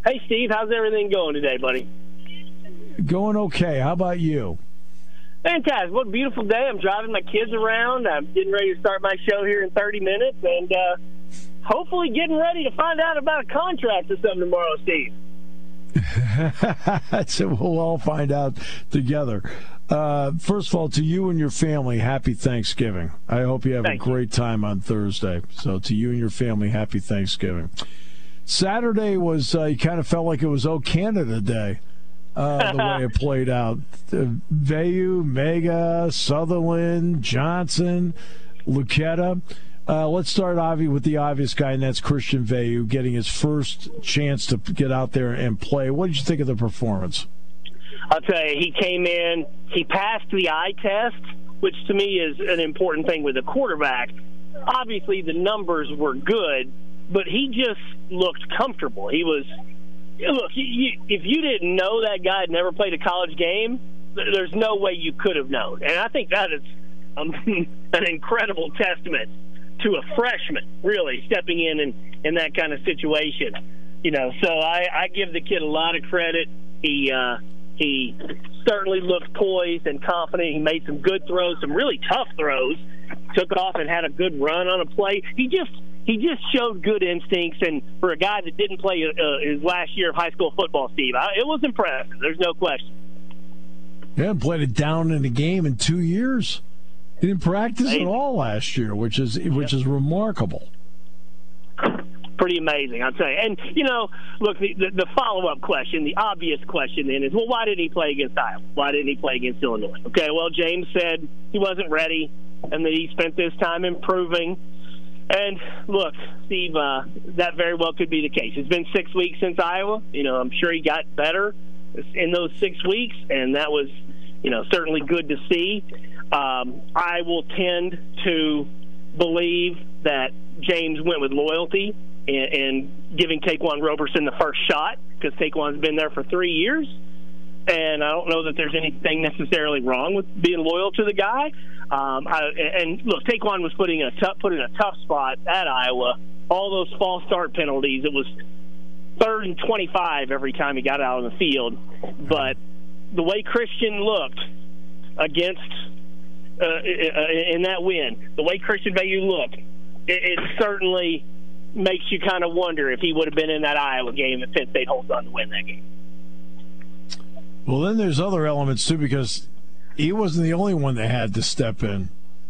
Hey, Steve, how's everything going today, buddy? Going okay. How about you? Fantastic. What a beautiful day. I'm driving my kids around. I'm getting ready to start my show here in 30 minutes and hopefully getting ready to find out about a contract or something tomorrow, Steve. So we'll all find out together. First of all, to you and your family, happy Thanksgiving. I hope you have a great time on Thursday. So to you and your family, happy Thanksgiving. Saturday was, you kind of felt like it was Canada Day, the way it played out. Veyu, Mega, Sutherland, Johnson, Luqueta. Let's start with the obvious guy, and that's Christian Veyu getting his first chance to get out there and play. What did you think of the performance? I'll tell you, he came in, he passed the eye test, which to me is an important thing with a quarterback. Obviously, the numbers were good, but he just looked comfortable. He was, look, if you didn't know that guy had never played a college game, there's no way you could have known. And I think that is an incredible testament to a freshman, really, stepping in that kind of situation. So I give the kid a lot of credit. He certainly looked poised and confident. He made some good throws, some really tough throws, took off and had a good run on a play. He just showed good instincts, and for a guy that didn't play his last year of high school football, Steve, it was impressive. There's no question. He hadn't played it down in a game in 2 years. He didn't practice at all last year, which is remarkable. Pretty amazing, I'll tell you. And, look, the follow-up question, the obvious question then is, well, why didn't he play against Iowa? Why didn't he play against Illinois? Okay, well, James said he wasn't ready and that he spent this time improving. And, look, Steve, that very well could be the case. It's been 6 weeks since Iowa. I'm sure he got better in those 6 weeks, and that was, certainly good to see. I will tend to believe that James went with loyalty and giving Taquan Roberson the first shot because Taquan's been there for 3 years. And I don't know that there's anything necessarily wrong with being loyal to the guy. And look, Taquan was put in a tough spot at Iowa. All those false start penalties. It was 3rd and 25 every time he got out on the field. But the way Christian looked against in that win, the way Christian Veyu looked, it certainly makes you kind of wonder if he would have been in that Iowa game if Penn State holds on to win that game. Well, then there's other elements, too, because he wasn't the only one that had to step in.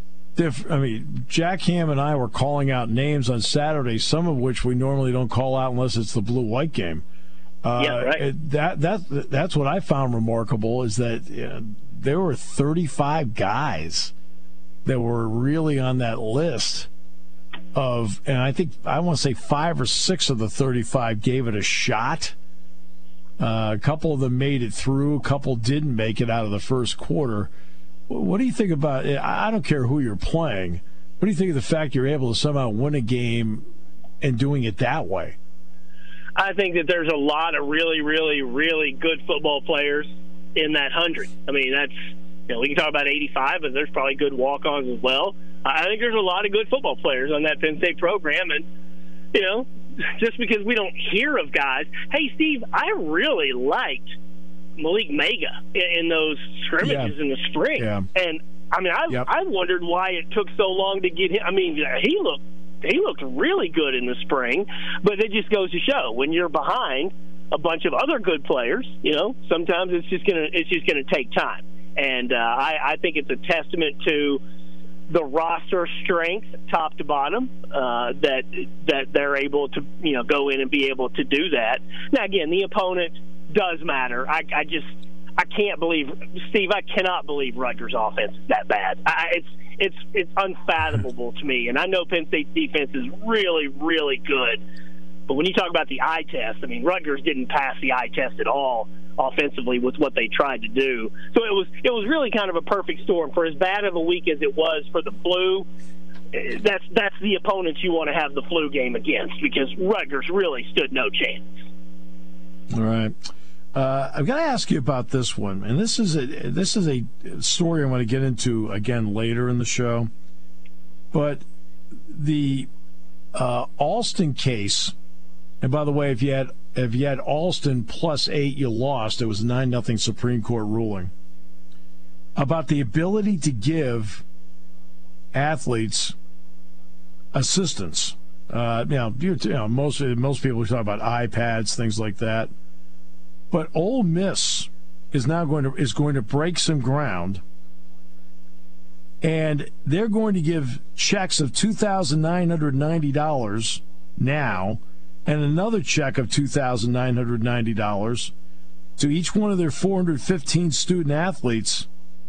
Jack Ham and I were calling out names on Saturday, some of which we normally don't call out unless it's the blue-white game. Yeah, right. That's what I found remarkable is that there were 35 guys that were really on that list and I want to say 5 or 6 of the 35 gave it a shot. A couple of them made it through. A couple didn't make it out of the first quarter. What do you think about it? I don't care who you're playing. What do you think of the fact you're able to somehow win a game and doing it that way? I think that there's a lot of really, really, really good football players in that 100. We can talk about 85, but there's probably good walk-ons as well. I think there's a lot of good football players on that Penn State program, and, just because we don't hear of guys. Hey, Steve, I really liked Malik Mega in those scrimmages in the spring. Yeah. And, I wondered why it took so long to get him. He looked really good in the spring, but it just goes to show when you're behind a bunch of other good players, sometimes it's just gonna take time. And I think it's a testament to the roster strength, top to bottom, that they're able to go in and be able to do that. Now again, the opponent does matter. I can't believe, Steve. I cannot believe Rutgers' offense is that bad. It's unfathomable to me. And I know Penn State's defense is really, really good. But when you talk about the eye test, Rutgers didn't pass the eye test at all offensively with what they tried to do. So it was really kind of a perfect storm. For as bad of a week as it was for the flu, that's the opponents you want to have the flu game against because Rutgers really stood no chance. All right. I've got to ask you about this one, and this is a story I want to get into again later in the show. But the Alston case, and by the way, if you had if you had Alston +8, you lost. It was a 9-0 Supreme Court ruling about the ability to give athletes assistance. Most people are talking about iPads, things like that. But Ole Miss is going to break some ground, and they're going to give checks of $2,990 now, and another check of $2,990 to each one of their 415 student athletes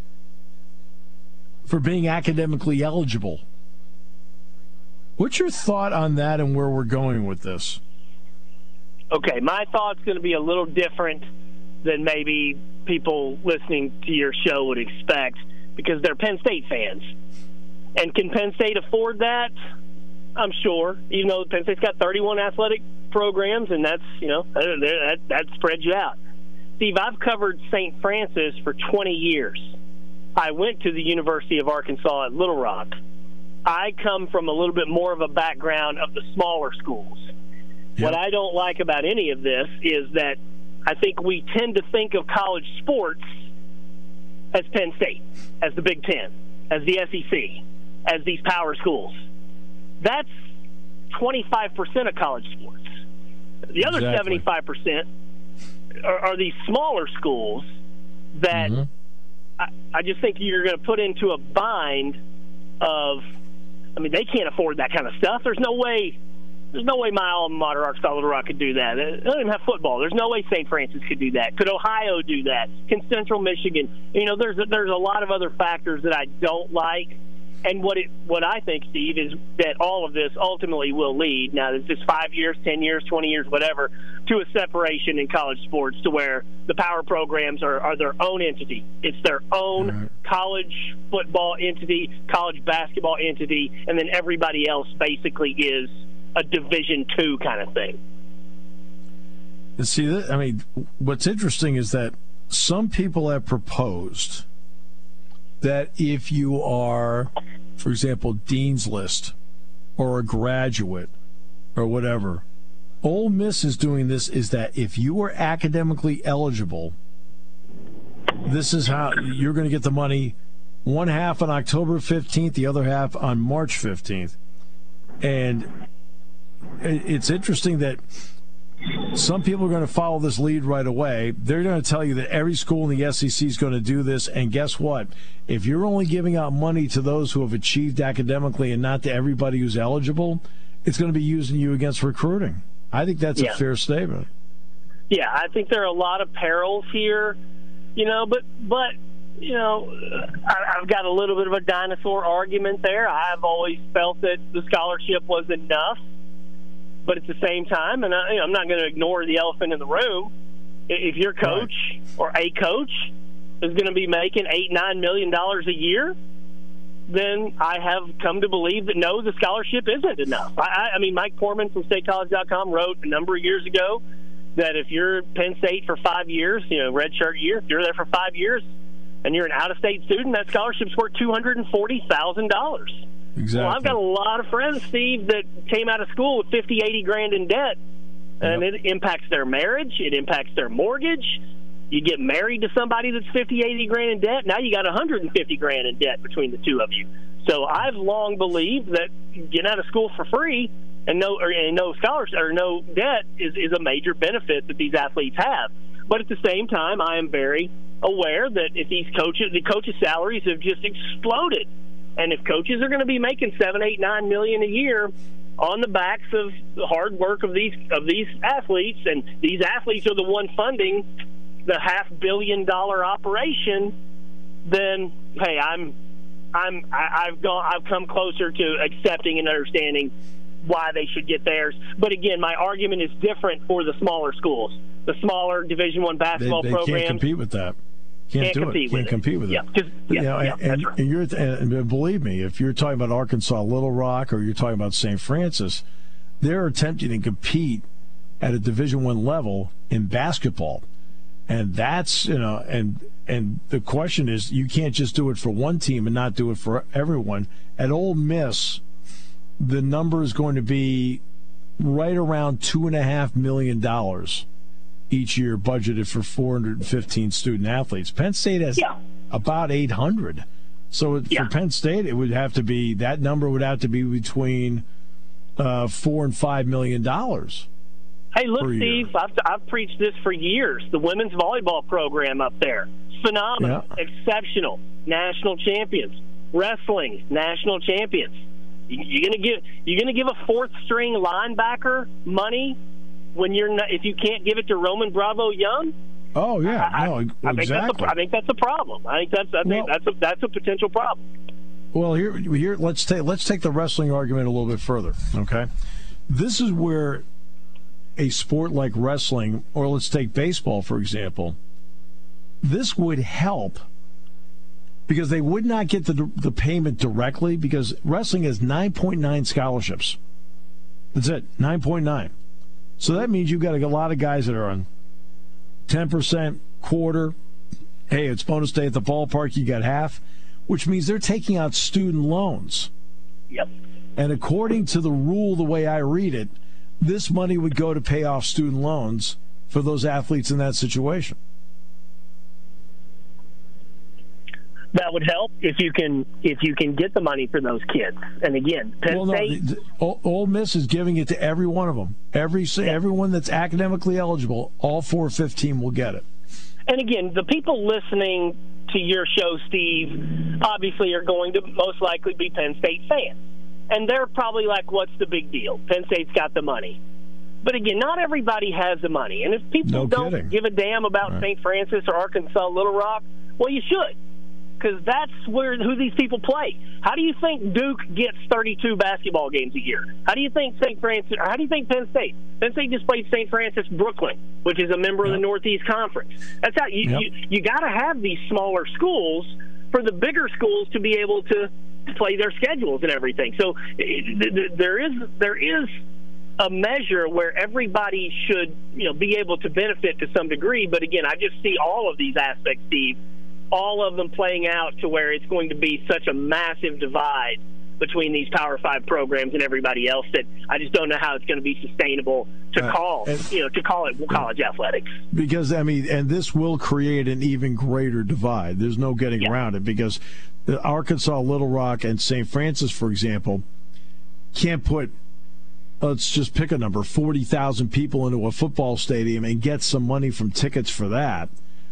for being academically eligible. What's your thought on that and where we're going with this? Okay, my thought's going to be a little different than maybe people listening to your show would expect, because they're Penn State fans. And can Penn State afford that? I'm sure. Even though Penn State's got 31 athletic programs, and that's, that spreads you out. Steve, I've covered St. Francis for 20 years. I went to the University of Arkansas at Little Rock. I come from a little bit more of a background of the smaller schools. Yep. What I don't like about any of this is that I think we tend to think of college sports as Penn State, as the Big Ten, as the SEC, as these power schools. That's 25% of college sports. The other 75% are these smaller schools that I just think you're going to put into a bind of, they can't afford that kind of stuff. There's no way my alma mater, Arkansas Little Rock, could do that. They don't even have football. There's no way St. Francis could do that. Could Ohio do that? Can Central Michigan? There's a lot of other factors that I don't like. And what I think, Steve, is that all of this ultimately will lead, now it's just 5 years, 10 years, 20 years, whatever, to a separation in college sports to where the power programs are their own entity. It's their own college football entity, college basketball entity, and then everybody else basically is a Division II kind of thing. See, what's interesting is that some people have proposed that if you are, for example, Dean's List or a graduate or whatever, Ole Miss is doing this, is that if you are academically eligible, this is how you're going to get the money, one half on October 15th, the other half on March 15th. And it's interesting that some people are going to follow this lead right away. They're going to tell you that every school in the SEC is going to do this. And guess what? If you're only giving out money to those who have achieved academically and not to everybody who's eligible, it's going to be using you against recruiting. I think that's a fair statement. Yeah, I think there are a lot of perils here, but I've got a little bit of a dinosaur argument there. I've always felt that the scholarship was enough. But at the same time, and I'm not going to ignore the elephant in the room, if your coach or a coach is going to be making $8-9 million a year, then I have come to believe that, no, the scholarship isn't enough. Mike Portman from StateCollege.com wrote a number of years ago that if you're Penn State for 5 years, redshirt year, if you're there for 5 years and you're an out-of-state student, that scholarship's worth $240,000. Exactly. Well, I've got a lot of friends, Steve, that came out of school with $50,000-$80,000 in debt, and it impacts their marriage. It impacts their mortgage. You get married to somebody that's $50,000-$80,000 in debt. Now you got $150,000 in debt between the two of you. So I've long believed that getting out of school for free and no scholarship or no debt is a major benefit that these athletes have. But at the same time, I am very aware that if the coaches' salaries have just exploded. And if coaches are going to be making $7, $8, $9 million a year on the backs of the hard work of these athletes, and these athletes are the one funding the $500 million operation, then hey, I've come closer to accepting and understanding why they should get theirs. But again, my argument is different for the smaller schools, the smaller Division I basketball programs. They can't compete with that. Can't compete with it. And believe me, if you're talking about Arkansas Little Rock or you're talking about St. Francis, they're attempting to compete at a Division I level in basketball, and that's and the question is, you can't just do it for one team and not do it for everyone. At Ole Miss, the number is going to be right around $2.5 million each year budgeted for 415 student athletes. Penn State has about 800. So for Penn State, it would have to be, that number would have to be between $4 and $5 million. Hey, look, Steve, I've preached this for years. The women's volleyball program up there, phenomenal, exceptional, national champions. Wrestling, national champions. You're gonna give a fourth string linebacker money when if you can't give it to Roman Bravo Young? Oh yeah, exactly. I think that's a problem. I think that's a potential problem. Well, here let's take the wrestling argument a little bit further. Okay, this is where a sport like wrestling, or let's take baseball for example, this would help because they would not get the payment directly because wrestling has 9.9 scholarships. That's it, 9.9. So that means you've got a lot of guys that are on 10%, quarter. Hey, it's bonus day at the ballpark, you got half, which means they're taking out student loans. Yep. And according to the rule, the way I read it, this money would go to pay off student loans for those athletes in that situation. That would help if you can get the money for those kids. And again, Penn State. Ole Miss is giving it to every one of them. Everyone that's academically eligible, all 415 will get it. And again, the people listening to your show, Steve, obviously are going to most likely be Penn State fans. And they're probably like, what's the big deal? Penn State's got the money. But again, not everybody has the money. And if people don't give a damn about St. Francis or Arkansas Little Rock, well, you should. Because that's who these people play. How do you think Duke gets 32 basketball games a year? How do you think St. Francis? Or how do you think Penn State? Penn State just played St. Francis Brooklyn, which is a member of the Northeast Conference. That's how you got to have these smaller schools for the bigger schools to be able to play their schedules and everything. So there is a measure where everybody should be able to benefit to some degree. But again, I just see all of these aspects, Steve, all of them playing out to where it's going to be such a massive divide between these Power 5 programs and everybody else that I just don't know how it's going to be sustainable to call it college athletics. Because, and this will create an even greater divide. There's no getting around it because the Arkansas, Little Rock, and St. Francis, for example, can't put, let's just pick a number, 40,000 people into a football stadium and get some money from tickets for that.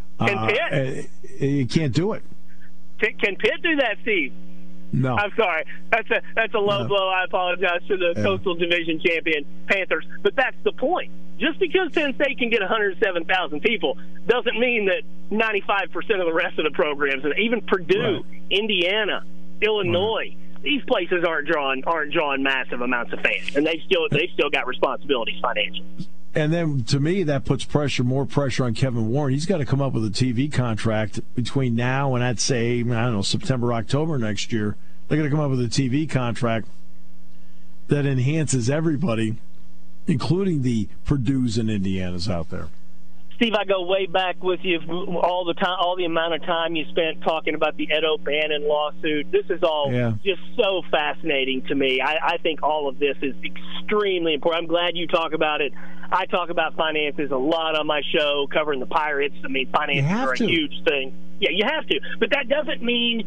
You can't do it. Can Pitt do that, Steve? No. I'm sorry. That's a low blow. I apologize to the Coastal Division champion Panthers. But that's the point. Just because Penn State can get 107,000 people doesn't mean that 95% of the rest of the programs, and even Purdue, Indiana, Illinois, these places aren't drawing massive amounts of fans, and they've still got responsibilities financially. And then, to me, that puts more pressure on Kevin Warren. He's got to come up with a TV contract between now and, I'd say, I don't know, September, October next year. They're going to come up with a TV contract that enhances everybody, including the Purdues and Indianas out there. Steve, I go way back with you all the amount of time you spent talking about the Ed O'Bannon lawsuit. This is all just so fascinating to me. I think all of this is extremely important. I'm glad you talk about it. I talk about finances a lot on my show, covering the Pirates. Finances are a huge thing. Yeah, you have to. But that doesn't mean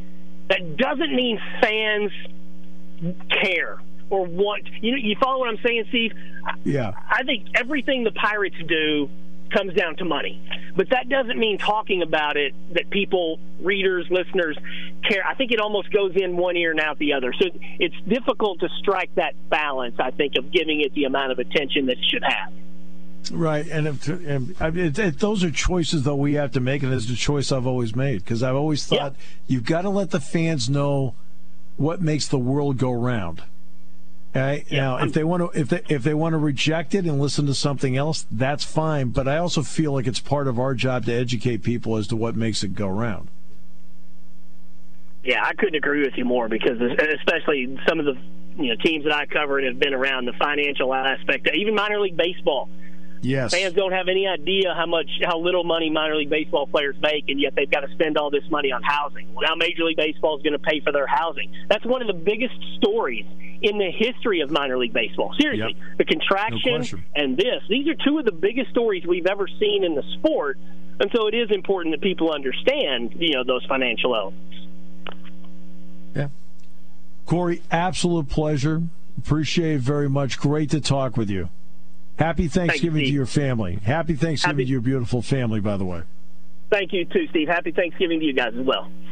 fans care or want. You follow what I'm saying, Steve? Yeah. I think everything the Pirates do comes down to money. But that doesn't mean talking about it that people, readers, listeners care. I think it almost goes in one ear and out the other. So it's difficult to strike that balance, I think, of giving it the amount of attention that it should have. Right, and those are choices that we have to make, and it's the choice I've always made, because I've always thought you've got to let the fans know what makes the world go round. Okay? Now, if they want to reject it and listen to something else, that's fine. But I also feel like it's part of our job to educate people as to what makes it go round. Yeah, I couldn't agree with you more, because especially some of the teams that I cover and have been around, the financial aspect, even minor league baseball. Yes. Fans don't have any idea how little money minor league baseball players make, and yet they've got to spend all this money on housing. Well, now Major League Baseball is going to pay for their housing. That's one of the biggest stories in the history of minor league baseball. Seriously, Yep. The contraction and this. These are two of the biggest stories we've ever seen in the sport, and so it is important that people understand, those financial elements. Yeah. Corey, absolute pleasure. Appreciate it very much. Great to talk with you. Happy Thanksgiving to your family. Happy Thanksgiving to your beautiful family, by the way. Thank you, too, Steve. Happy Thanksgiving to you guys as well.